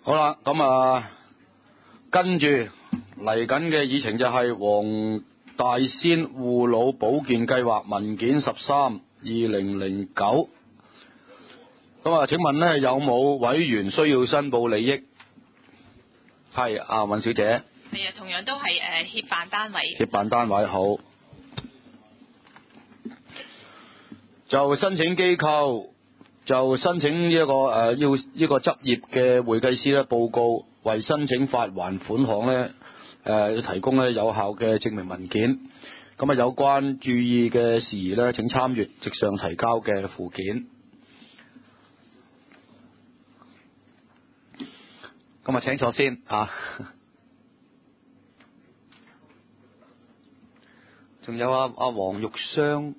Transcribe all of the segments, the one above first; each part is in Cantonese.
好啦，咁跟住嚟緊嘅議程就係黃大仙護老保健計劃文件13/2009。咁請問呢，有冇委員需要申報利益？係尹小姐。 係啊，同樣都係協辦單位。 協辦單位好。就申請機構就申請一個要呢個執業嘅會計師咧報告，為申請發還款項咧要提供咧有效嘅證明文件。咁有關注意嘅事宜咧，請參閱即上提交嘅附件。咁請坐先啊。仲有黃玉霜。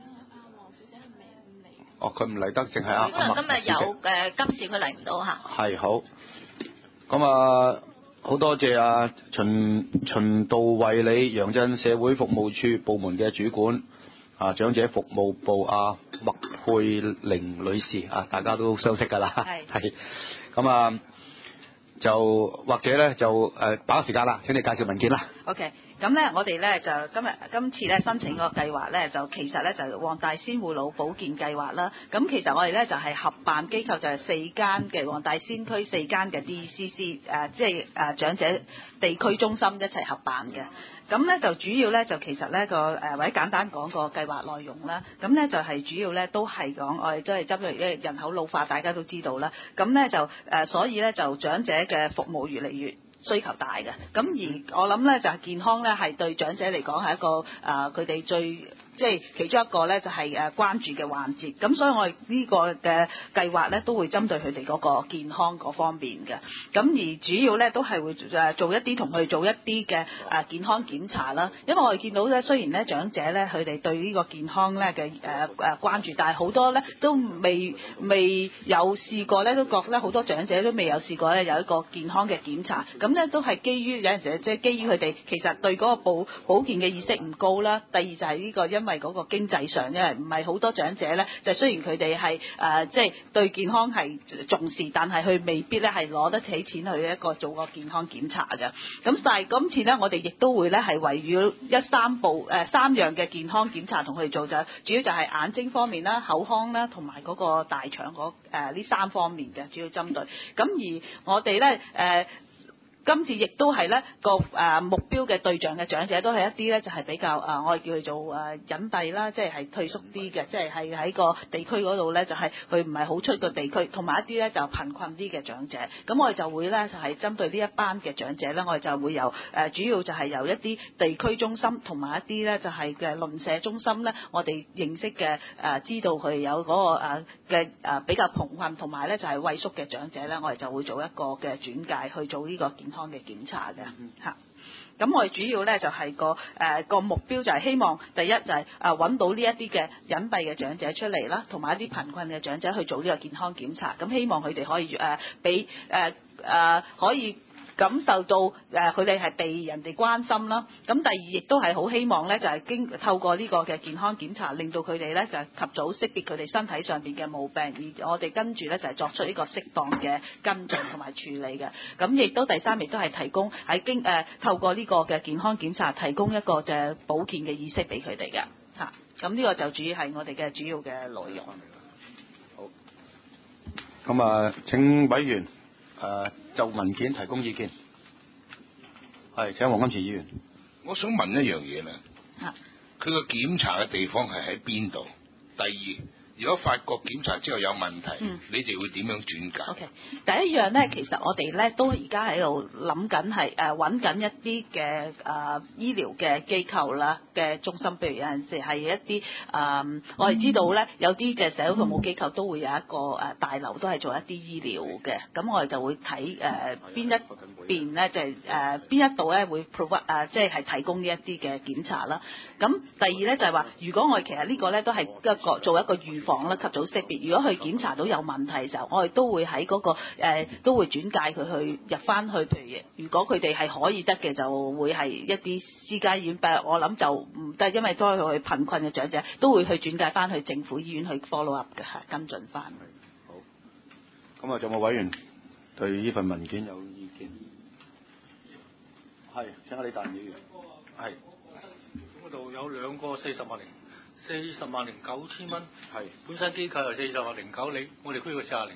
哦，佢唔嚟得，淨係今日有今次佢嚟唔到嚇。 係好，咁好多謝循道衛理楊震社會服務處部門嘅主管長者服務部麥佩玲女士大家都相識㗎啦。係咁就或者咧就把握時間啦，請你介紹文件啦。 OK。咁咧，我哋咧就今次咧申請個計劃咧，就其實咧就黃大仙護老保健計劃啦。咁其實我哋咧就係合辦機構，就係4間嘅黃大仙區4間嘅 DCC 即係長者地區中心一齊合辦嘅。咁咧就主要咧就其實咧或者簡單講個計劃內容啦。咁咧就係主要咧都係講我哋都係針對因為人口老化，大家都知道啦。咁咧就所以咧就長者嘅服務越嚟越需求大嘅，咁而我諗咧就係健康咧係對長者嚟講係一個佢哋最即係其中一個咧就係關注嘅環節，咁所以我哋呢個嘅計劃咧都會針對佢哋嗰個健康嗰方面嘅，咁而主要咧都係會做一啲同佢做一啲嘅健康檢查啦，因為我哋見到咧雖然咧長者咧佢哋對呢個健康咧嘅關注，但係好多咧都未有試過咧，都覺得好多長者都未有試過咧有一個健康嘅檢查，咁咧都係基於有陣時即係基於佢哋其實對嗰個保健嘅意識唔高啦，第二就係呢個因為嗰個經濟上，因為唔係好多長者咧，就雖然佢哋係即係對健康係重視，但係佢未必咧係攞得起錢去一個做個健康檢查嘅。咁但係今次咧，我哋亦都會咧係圍繞三樣嘅健康檢查同佢哋做，就主要就係眼睛方面啦、口腔啦同埋嗰個大腸呢3方面嘅主要針對。咁而我哋咧今次亦都係咧個目標嘅對象嘅長者都係一啲咧就係比較我哋叫佢做隱蔽啦，即係退縮啲嘅，即係喺個地區嗰度咧就係佢唔係好出個地區，同埋一啲咧就貧困啲嘅長者。咁我哋就會咧就係針對呢一班嘅長者咧，我哋就會由主要就係由一啲地區中心同埋一啲咧就係嘅鄰舍中心咧，我哋認識嘅知道佢有嗰個嘅比較貧困同埋咧就係畏縮嘅長者咧，我哋就會做一個嘅轉介去做呢個健康嘅檢查嘅嚇。咁我哋主要咧就係個目標就係希望第一就係揾到呢一啲嘅隱蔽嘅長者出嚟啦，同埋一啲貧困嘅長者去做呢個健康檢查。咁希望佢哋可以可以感受到佢哋係被人哋關心啦。咁第二亦都係好希望咧，就係透過呢個嘅健康檢查，令到佢哋咧就係及早識別佢哋身體上邊嘅毛病，而我哋跟住咧就係作出呢個適當嘅跟進同埋處理嘅。咁亦都第三亦都係提供喺透過呢個嘅健康檢查，提供一個嘅保健嘅意識俾佢哋嘅嚇。咁呢個就主要係我哋嘅主要嘅內容。 好，咁請委員就文件提供意見。係，請黃金池議員。 我想問一樣嘢咧，佢個檢查嘅地方係喺邊度？第二，如果發覺檢查之後有問題，你哋會點樣轉介 ？OK， 第一樣咧，其實我哋咧都而家喺度諗緊係揾緊一啲嘅醫療嘅機構啦嘅中心，譬如有陣時係一啲我哋知道咧有啲嘅社會服務機構都會有一個大樓都係做一啲醫療嘅，咁我哋就會睇邊一邊咧就係邊一度咧會 provide 即係提供呢一啲嘅檢查啦。咁第二咧就係話，如果我哋其實呢個咧都係做一個預防啦，及早識別。如果佢檢查到有問題嘅時候，我哋都會喺嗰個都會轉介佢去入翻去。譬如果佢哋係可以得嘅，就會係一啲私家醫院。但係我諗就唔得，因為都係佢貧困嘅長者，都會去轉介翻去政府醫院去 follow up 嘅，跟進翻。 好，咁仲有冇委員對呢份文件有意見？係，請下李達議員。係。 嗰度有兩個409000蚊， 係。 本身機構又4009，我哋區個4009。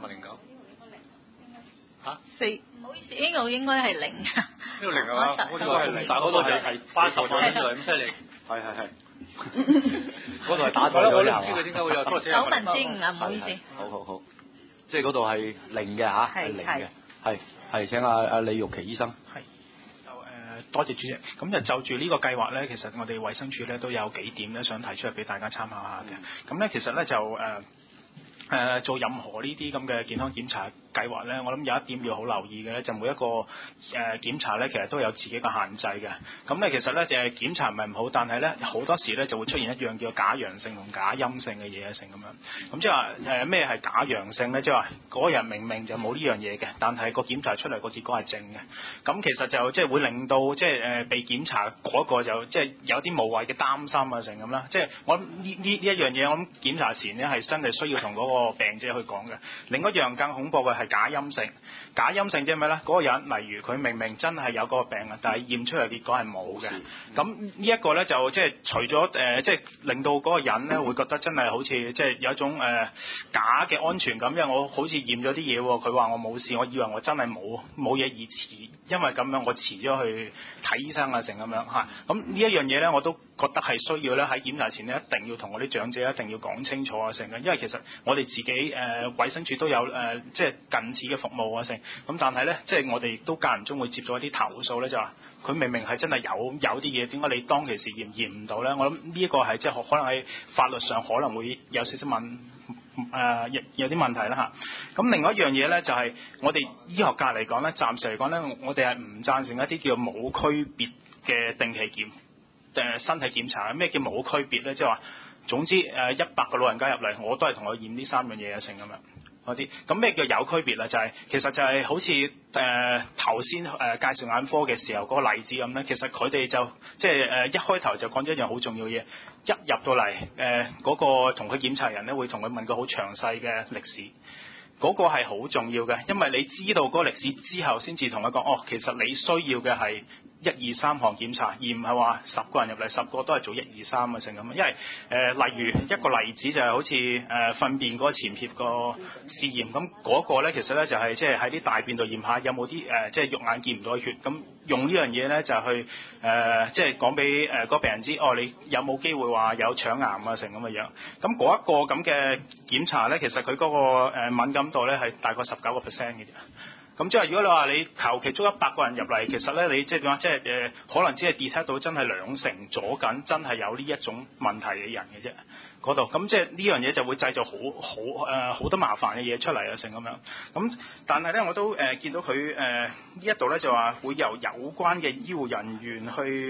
嚇？ 唔好意思，呢度應該係零。 呢個零係嘛？嗰個係零，但係嗰個係80萬，呢度係咁犀利。 係。嗰度係打錯咗， 我都唔知佢點解會有多40萬。 9分之5啊，唔好意思。 好，即係嗰度係零嘅嚇，係零嘅，係請阿李玉琪醫生。 係。多謝主席。咁就住呢個計劃咧，其實我哋衛生署咧都有幾點咧想提出嚟俾大家參考下嘅。咁咧其實咧就做任何呢啲咁嘅健康檢查計劃咧，我諗有一點要好留意嘅咧，就每一個檢查咧，其實都有自己嘅限制嘅。咁咧其實咧檢查唔係唔好，但係咧好多時咧就會出現一樣叫假陽性同假陰性嘅嘢成咁樣。咁即係話咩係假陽性咧？即係話嗰人明明就冇呢樣嘢嘅，但係個檢查出嚟個結果係正嘅。咁其實就即係會令到即係被檢查嗰個就即係有啲無謂嘅擔心啊成咁啦。即係我諗呢一樣嘢，我諗檢查前咧係真係需要同嗰個病者去講嘅。另一樣更恐怖嘅係假陰性。假陰性即係咩咧？嗰個人例如佢明明真係有嗰個病啊，但係驗出嚟結果係冇嘅。咁呢一個咧就即係除咗即係令到嗰個人咧會覺得真係好似即係有一種假嘅安全感，因為我好似驗咗啲嘢喎，佢話我冇事，我以為我真係冇嘢而遲，因為咁樣我遲咗去睇醫生啊成咁樣嚇。咁呢一樣嘢咧我都覺得係需要咧喺檢查前咧一定要同我啲長者一定要講清楚啊成嘅，因為其實我哋自己衛生署都有即係近似嘅服務啊成，咁但係咧即係我哋亦都間唔中會接到一啲投訴咧，就話佢明明係真係有啲嘢，點解你當其時驗唔到咧？我諗呢一個係即係可能喺法律上可能會有少少有啲問題啦嚇。咁另外一樣嘢咧就係我哋醫學界嚟講咧，暫時嚟講咧，我哋係唔贊成一啲叫冇區別嘅定期身體檢查。咩叫冇區別咧？即係話總之100個老人家入嚟，我都係同佢驗呢3樣嘢成咁樣。嗰啲咁咩叫有區別啦？就係其實就係好似頭先介紹眼科嘅時候嗰個例子咁咧，其實佢哋就即係一開頭就講咗一樣好重要嘅嘢，一入到嚟嗰個同佢檢查人咧會同佢問個好詳細嘅歷史，嗰個係好重要嘅，因為你知道嗰個歷史之後先至同佢講，其實你需要嘅係1、2、3項檢查，而唔係話10個人入嚟10個都係做1、2、3嘅成咁。因為例如一個例子就係好似糞便嗰個潛血個試驗，咁嗰個咧其實咧就係即係喺啲大便度驗下有冇啲即係肉眼見唔到嘅血，咁用呢樣嘢咧就去即係講俾嗰病人知，你有冇機會話有腸癌啊成咁嘅樣。咁嗰一個咁嘅檢查咧，其實佢嗰個敏感度咧係大概19%嘅啫。咁即係如果你話你求其捉100個人入嚟，其實咧你即係點啊？即係可能只係 detect 到真係2成左緊，真係有呢一種問題嘅人嘅啫嗰度。咁即係呢樣嘢就會製造好多麻煩嘅嘢出嚟啊成咁樣。咁但係咧我都見到佢呢一度咧就話會由有關嘅醫護人員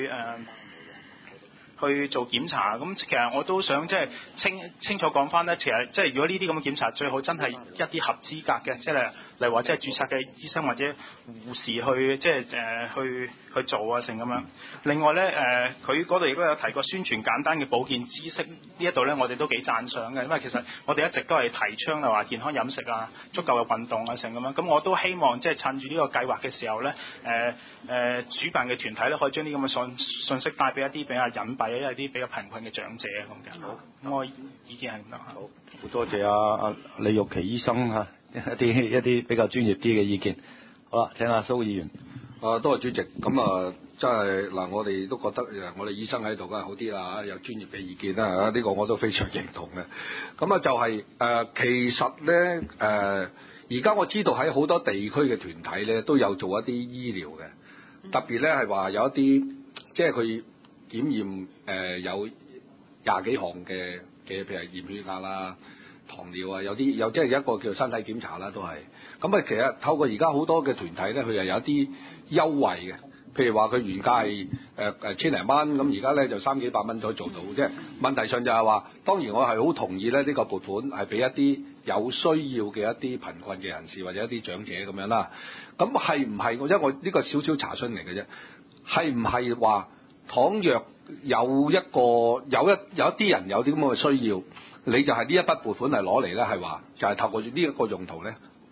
去做檢查。咁其實我都想即係清楚講翻咧，其實即係如果呢啲咁嘅檢查最好真係一啲合資格嘅，即係例如話即係註冊嘅醫生或者護士去即係去做啊成咁樣。另外咧佢嗰度亦都有提過宣傳簡單嘅保健知識，呢一度咧我哋都幾讚賞嘅，因為其實我哋一直都係提倡話健康飲食啊、足夠嘅運動啊成咁樣。咁我都希望即係趁住呢個計劃嘅時候咧，主辦嘅團體咧可以將啲咁嘅信息帶俾一啲比較隱蔽、一啲比較貧困嘅長者咁嘅。好，咁我意見係咁啦。好多謝阿李玉琪醫生嚇一啲比較專業啲嘅意見。好啦，請阿蘇議員。 多謝主席。咁真係嗱，我哋都覺得我哋醫生喺度梗係好啲啦，有專業嘅意見啦，呢個我都非常認同嘅。咁就係其實咧而家我知道喺好多地區嘅團體咧都有做一啲醫療嘅，特別咧係話有一啲即係佢檢驗有20幾項嘅，譬如驗血壓啦、糖尿啊，有即係一個叫身體檢查啦，都係。咁其實透過而家好多嘅團體咧，佢又有啲優惠嘅，譬如話佢原價係千零蚊，咁而家咧就300幾百蚊可以做到。即係問題上就係話，當然我係好同意咧，呢個撥款係俾一啲有需要嘅一啲貧困嘅人士或者一啲長者咁樣啦。咁係唔係？因為我呢個少少查詢嚟嘅啫，係唔係話倘若有一啲人有啲咁嘅需要，你就係呢一筆撥款係攞嚟咧，係話就係透過呢一個用途咧，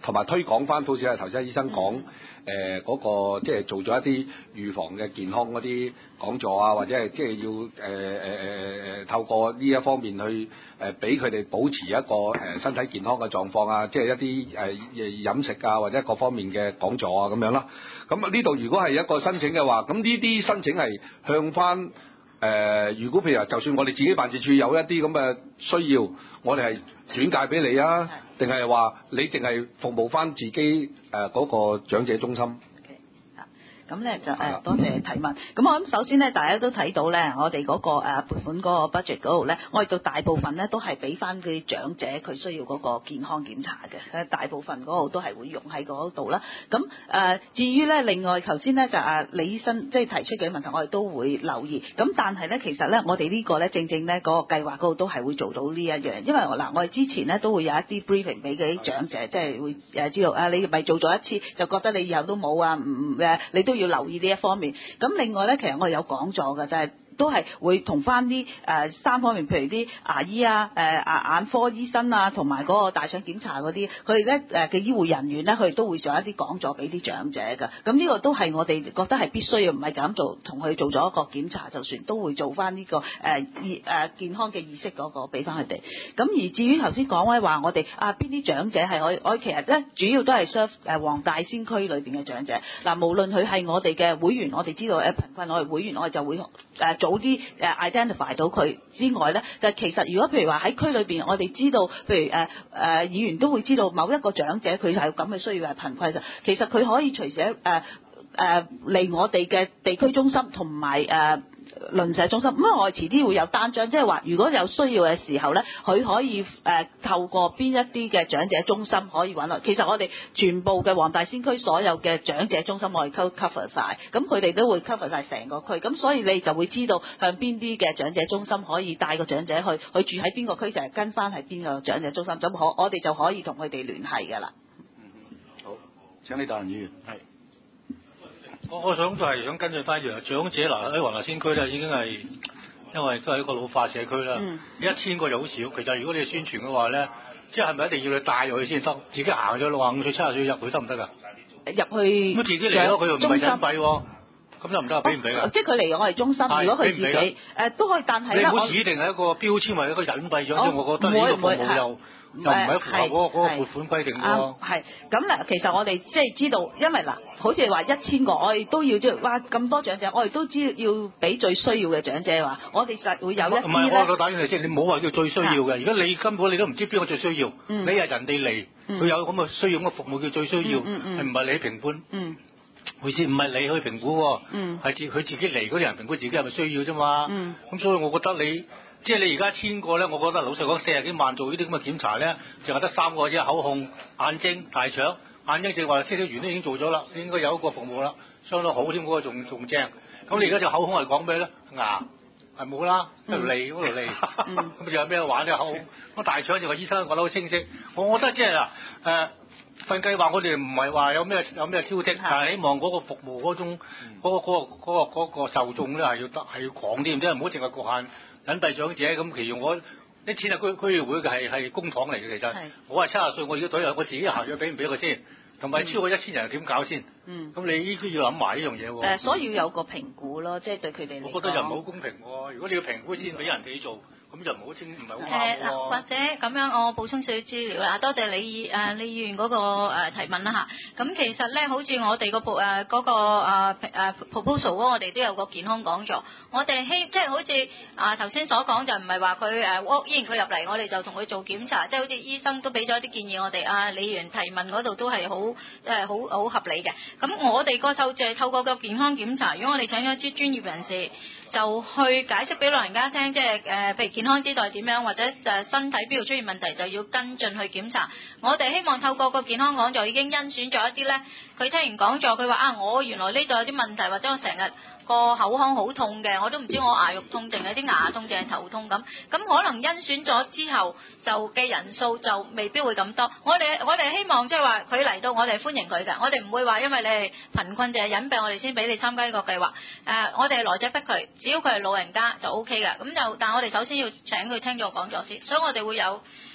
同埋推廣翻，好似係頭先醫生講嗰個即係做咗一啲預防嘅健康嗰啲講座啊，或者係即係要透過呢一方面去俾佢哋保持一個身體健康嘅狀況啊，即係一啲飲食啊或者各方面嘅講座啊咁樣啦。咁呢度如果係一個申請嘅話，咁呢啲申請係向翻。如果譬如話，就算我哋自己辦事處有一啲咁嘅需要，我哋係轉介俾你啊，定係話你淨係服務翻自己嗰個長者中心？ 咁咧就多謝提問。咁我諗首先咧，大家都睇到咧，我哋嗰個撥款嗰個 budget 嗰度咧，我哋到大部分咧都係俾翻啲長者佢需要嗰個健康檢查嘅，大部分嗰度都係會用喺嗰度啦。咁至於咧，另外頭先咧就李醫生即係提出嘅問題，我哋都會留意。咁但係咧，其實咧我哋呢個咧正正咧嗰個計劃嗰度都係會做到呢一樣，因為嗱我哋之前咧都會有一啲 briefing 俾嗰啲長者，即係會知道你咪做咗一次就覺得你以後都冇啊，你都要留意呢一方面。咁另外咧，其實我哋有講座嘅，就係都係會同翻啲三方面，譬如啲牙醫啊、眼科醫生啊，同埋嗰個大腸檢查嗰啲，佢哋咧嘅醫護人員咧，佢哋都會上一啲講座俾啲長者㗎。咁呢個都係我哋覺得係必須嘅，唔係就咁做，同佢做咗一個檢查就算，都會做翻呢個健康嘅意識嗰個俾翻佢哋。咁而至於頭先講咧話，我哋邊啲長者係可以，我其實咧主要都係 serve 黃大仙區裏邊嘅長者。嗱，無論佢係我哋嘅會員，我哋知道貧困我哋會員，我哋就會早啲identify 到佢之外咧，就其實如果譬如話喺區裏邊，我哋知道，譬如議員都會知道某一個長者佢係咁嘅需要係貧困嘅，其實佢可以隨時嚟我哋嘅地區中心同埋鄰舍中心，咁我哋遲啲會有單張，即係話如果有需要嘅時候咧，佢可以透過邊一啲嘅長者中心可以揾落。其實我哋全部嘅黃大仙區所有嘅長者中心我哋 cover 晒，咁佢哋都會 cover 晒成個區，咁所以你就會知道向邊啲嘅長者中心可以帶個長者去，佢住喺邊個區就係跟翻係邊個長者中心，咁我哋就可以同佢哋聯繫㗎啦。 好，請李達仁議員。係。 我想就係想跟進翻樣長者嗱喺黃大仙區咧，已經係因為都係一個老化社區啦。1000個就好少，其實如果你宣傳嘅話咧，即係咪一定要你帶入去先得？自己行咗65歲、70歲入去得唔得㗎？ 入去咁自己嚟咯，佢又唔係隱蔽喎，咁得唔得？俾唔俾㗎？ 即係佢嚟我哋中心，如果佢自己都可以，但係咧， 你唔好指定係一個標籤或者一個隱蔽咗，我覺得呢個服務又唔係符合嗰個撥款規定喎。 係咁嗱，其實我哋即係知道，因為嗱，好似話1000個，我哋都要即係哇咁多長者，我哋都知要俾最需要嘅長者話，我哋實會有一啲咧。唔係，我打斷你先，你唔好話叫最需要嘅。如果你根本你都唔知邊個最需要，你係人哋嚟，佢有咁嘅需要咁嘅服務叫最需要，係唔係你評判？回事唔係你去評估喎，係佢自己嚟嗰啲人評估自己係咪需要啫嘛。咁所以我覺得你。即係你而家1000個咧，我覺得老實講40幾萬做呢啲咁嘅檢查咧，淨係得3個啫，口控、眼睛、大腸。眼睛正話，消消員都已經做咗啦，應該有一個服務啦，相當好添，嗰個仲正。咁你而家就口控係講咩咧？牙係冇啦，條脷嗰條脷，咁仲有咩玩咧？口控。咁大腸就話醫生講得好清晰。我覺得即係嗱份計劃我哋唔係話有咩挑剔，但係希望嗰個服務嗰種嗰個受眾咧係要廣啲，即係唔好淨係局限。隱蔽長者咁，其餘我啲錢係區議會嘅係公帑嚟嘅，其實我係70歲，我而家隊友我自己行咗俾唔俾佢先，同埋超過1000人點搞先？咁你呢啲要諗埋呢樣嘢喎。 所以要有個評估咯，即係對佢哋嚟講。 我覺得又唔係好公平喎，如果你要評估先俾人哋做。咁就唔好清，唔係好啱喎。 或者咁樣，我補充少少資料啦。多謝李議員嗰個提問啦嚇。咁其實咧，好似我哋個嗰個proposal 嗰，我哋都有個健康講座。我哋即係好似頭先所講，就唔係話佢walk in佢入嚟，我哋就同佢做檢查。即係好似醫生都俾咗啲建議我哋。李議員提問嗰度都係好合理嘅。咁我哋個就係透過個健康檢查，如果我哋請咗啲專業人士，就去解釋俾老人家聽，即係譬如健康之代點樣，或者身體邊度出現問題就要跟進去檢查。我哋希望透過個健康講座已經甄選咗一啲咧，佢聽完講座佢話我原來呢度有啲問題，或者我成日個口腔好痛嘅，我都唔知我牙肉痛定係啲牙痛定係頭痛咁可能甄選咗之後就嘅人數就未必會咁多。我哋希望即係話佢嚟到我哋歡迎佢嘅，我哋唔會話因為你係貧困定係隱病我哋先俾你參加呢個計劃。我哋係來者不拒，只要佢係老人家就 OK 嘅。但係我哋首先要請佢聽咗講座先，所以我哋會有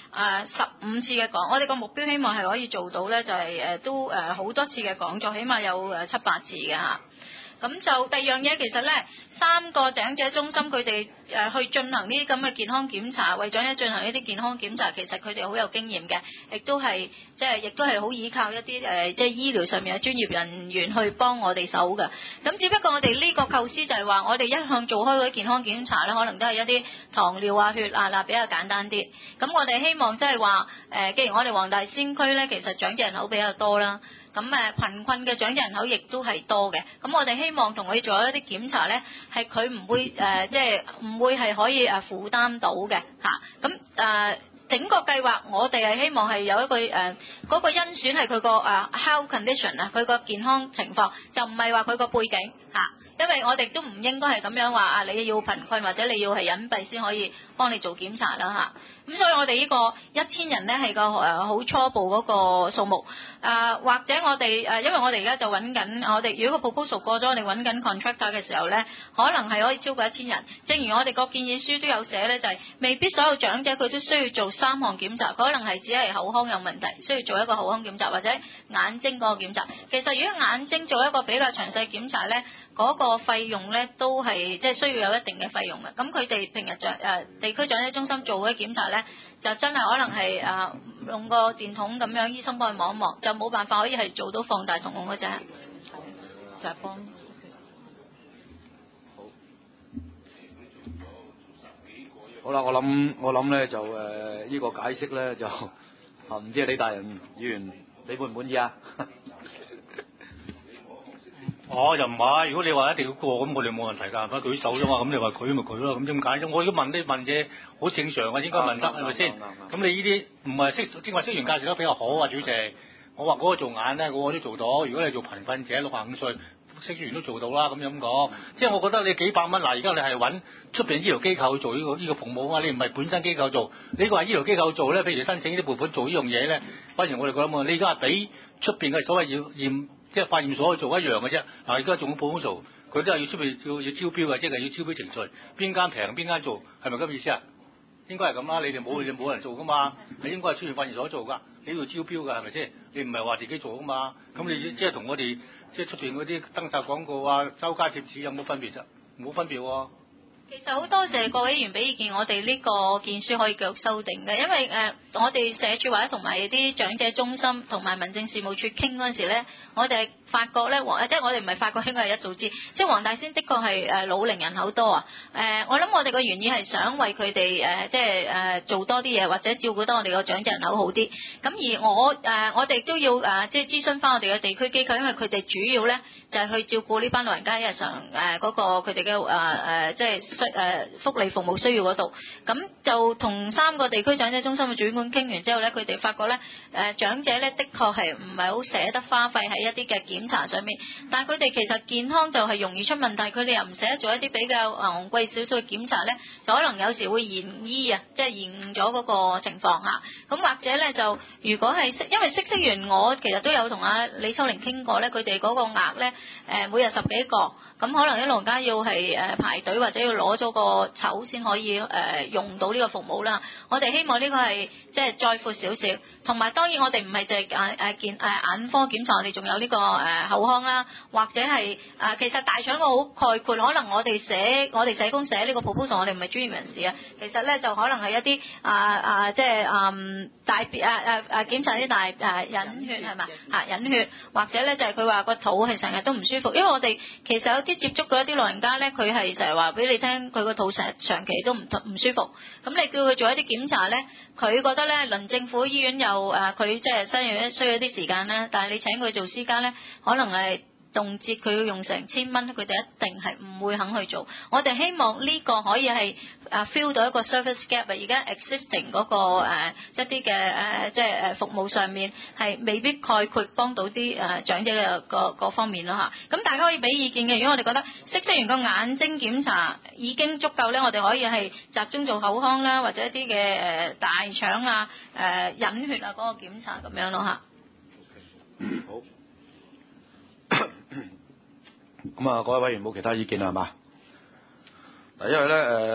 15次嘅講，我哋個目標希望係可以做到咧，就係都好多次嘅講座，起碼有7、8次嘅嚇。咁就第二樣嘢，其實咧3個長者中心佢哋去進行呢啲咁嘅健康檢查，為長者進行呢啲健康檢查，其實佢哋好有經驗嘅，亦都係好依靠一啲即係醫療上面嘅專業人員去幫我哋手嘅。咁只不過我哋呢個構思就係話，我哋一向做開嗰啲健康檢查咧，可能都係一啲糖尿啊、血壓啊比較簡單啲。咁我哋希望即係話既然我哋黃大仙區咧，其實長者人口比較多啦。咁貧困嘅長者人口亦都係多嘅，咁我哋希望同佢做一啲檢查咧，係佢唔會即係唔會係可以負擔到嘅嚇。咁整個計劃我哋係希望係有一個嗰個甄選係佢個health condition 啊，佢個健康情況，就唔係話佢個背景嚇。因為我哋都唔應該係咁樣話你要貧困或者你要係隱蔽先可以幫你做檢查啦嚇。咁所以我哋呢個1000人咧係個好初步嗰個數目。或者我哋因為我哋而家就揾緊，我哋如果個 proposal 過咗，我哋揾緊 contractor 嘅時候咧，可能係可以超過1000人。正如我哋個建議書都有寫咧，就係未必所有長者佢都需要做3項檢查，可能係只係口腔有問題，需要做一個口腔檢查或者眼睛嗰個檢查。其實如果眼睛做一個比較詳細檢查咧，嗰個費用咧都係即係需要有一定嘅費用嘅。咁佢哋平日地區長者中心做嗰啲檢查咧，就真係可能係用個電筒咁樣，醫生幫佢望一望，就冇辦法可以係做到放大瞳孔嗰隻，就係幫。 好啦，我諗咧就呢個解釋咧就唔知李大人議員你滿唔滿意啊？ 我又唔係，如果你話一定要過，咁我哋冇問題㗎，咪舉手啫嘛。咁你話佢咪佢咯，咁點解啫？我如果問啲問嘢好正常嘅，應該問得係咪先？咁你呢啲唔係正話職員介紹得比較好啊，主席。我話嗰個做眼咧，嗰個都做到。如果你做貧困者65歲，職員都做到啦。咁樣講，即係我覺得你幾百蚊嗱，而家你係揾出邊醫療機構做呢個服務啊嘛，你唔係本身機構做。你話醫療機構做咧，譬如申請啲撥款做呢樣嘢咧，不如我哋覺得嘛，你而家係俾出邊嘅所謂要驗。即係化驗所去做一樣嘅啫，嗱而家仲普做，佢都係要出邊要招標嘅，即係要招標程序，邊間平邊間做，係咪咁意思啊？應該係咁啦，你哋冇人做噶嘛，係應該係出邊化驗所做噶，你要招標㗎係咪先？你唔係話自己做㗎嘛，咁你即係同我哋即係出邊嗰啲登晒廣告啊、周街貼紙有冇分別啫？冇分別喎。 其實好多謝各位議員俾意見，我哋呢個建書可以繼續修訂嘅，因為我哋社署或者同埋啲長者中心同埋民政事務處傾嗰陣時咧，我哋發覺咧，即係我哋唔係發覺，應該係一早知，即係黃大仙的確係老齡人口多啊。我諗我哋個原意係想為佢哋即係做多啲嘢，或者照顧得我哋個長者人口好啲。咁而我哋都要即係諮詢翻我哋嘅地區機構，因為佢哋主要咧就係去照顧呢班老人家日常嗰個佢哋嘅即係福利服務需要嗰度。咁就同3個地區長者中心嘅主管傾完之後咧，佢哋發覺咧長者咧的確係唔係好捨得花費喺一啲嘅檢查上面，但係佢哋其實健康就係容易出問題，佢哋又唔捨得做一啲比較昂貴少少嘅檢查咧，就可能有時會延醫啊，即係延誤咗嗰個情況下。咁或者咧就如果係因為識員，我其實都有同阿李秋玲傾過咧，佢哋嗰個額咧每日10幾個，咁可能啲老人家要係排隊或者要攞咗個籌先可以用到呢個服務啦。我哋希望呢個係即係再闊少少，同埋當然我哋唔係淨係眼科檢查，我哋仲有呢個口腔啦，或者係其實大腸個好概括，可能我哋社工寫呢個 proposal， 我哋唔係專業人士啊，其實咧就可能係一啲即係大檢查啲大隱血係嘛隱血，或者咧就係佢話個肚係成日都唔舒服，因為我哋其實有啲接觸過一啲老人家咧，佢係成日話俾你聽，佢個肚長期都唔舒服，咁你叫佢做一啲檢查咧，佢覺得咧鄰政府醫院又佢即係需要一啲時間咧，但係你請佢做私家咧，可能係動輒佢要用成1000蚊，佢哋一定係唔會肯去做。我哋希望呢個可以係fill 到一個 service gap， 而家 existing 嗰個一啲嘅即係服務上面係未必概括幫到啲長者嘅各方面咯嚇。咁大家可以俾意見嘅，如果我哋覺得識員個眼睛檢查已經足夠咧，我哋可以係集中做口腔啦，或者一啲嘅大腸啊隱血啊嗰個檢查咁樣咯嚇。 好。咁各位委員冇其他意見啦，係嘛？嗱，因為咧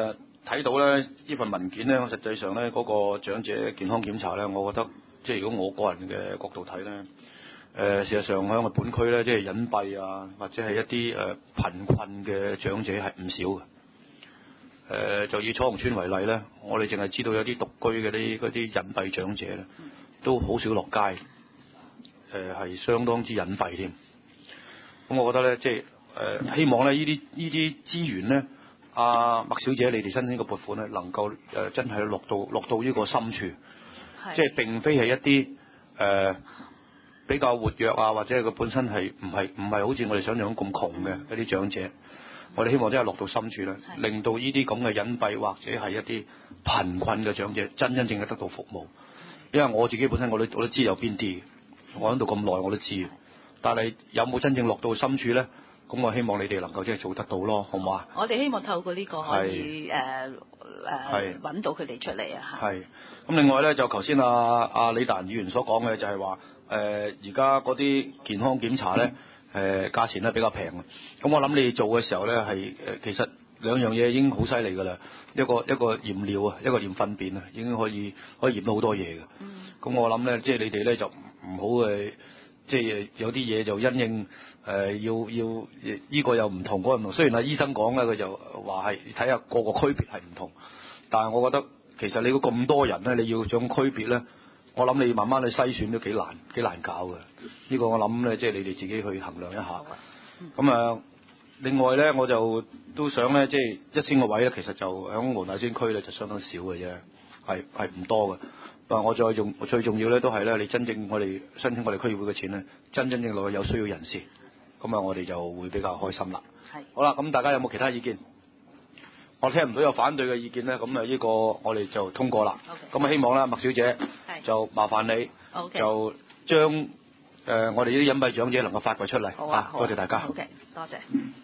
睇到咧呢份文件咧，實際上咧嗰個長者健康檢查咧，我覺得即係如果我個人嘅角度睇咧，事實上喺我本區咧，即係隱蔽啊，或者係一啲貧困嘅長者係唔少嘅。就以彩虹村為例咧，我哋淨係知道有啲獨居嗰啲隱蔽長者咧，都好少落街，係相當之隱蔽添。咁我覺得咧，即係希望咧呢啲資源咧。麥小姐，你哋申請個撥款咧，能夠真係落到呢個深處，即係並非係一啲比較活躍啊，或者佢本身係唔係好似我哋想象咁窮嘅一啲長者，我哋希望真係落到深處咧，令到呢啲咁嘅隱蔽或者係一啲貧困嘅長者真正嘅得到服務。因為我自己本身我都知有邊啲，我喺度咁耐我都知，但係有冇真正落到深處咧？咁我希望你哋能夠即係做得到咯，好唔好啊？ 我哋希望透過呢個可以揾到佢哋出嚟啊！ 係。咁另外咧，就頭先阿李達仁議員所講嘅就係話，而家嗰啲健康檢查咧，價錢咧比較平啊。咁我諗你哋做嘅時候咧，其實兩樣嘢已經好犀利㗎啦。一個驗尿啊，一個驗糞便啊，已經可以驗到好多嘢嘅。咁我諗咧，即係你哋咧就唔好即係有啲嘢就因應要呢個又唔同，嗰個唔同。雖然阿醫生講咧，佢就話係睇下個區別係唔同，但係我覺得其實你咁多人咧，你要想區別咧，我諗你慢慢去篩選都幾難搞嘅。呢個我諗咧，即係你哋自己去衡量一下。咁另外咧，我就都想咧，即係1000個位咧，其實就喺黃大仙區咧就相當少嘅啫，係唔多嘅。我最重要咧，都係咧，你真正我哋申請我哋區議會嘅錢咧，真正落去有需要人士，咁我哋就會比較開心啦。係。好啦，咁大家有冇其他意見？我聽唔到有反對嘅意見咧，咁呢個我哋就通過啦。咁希望啦，麥小姐就麻煩你就將我哋呢啲隱蔽長者能夠發掘出嚟。 好啊， 多謝大家。 好嘅，多謝。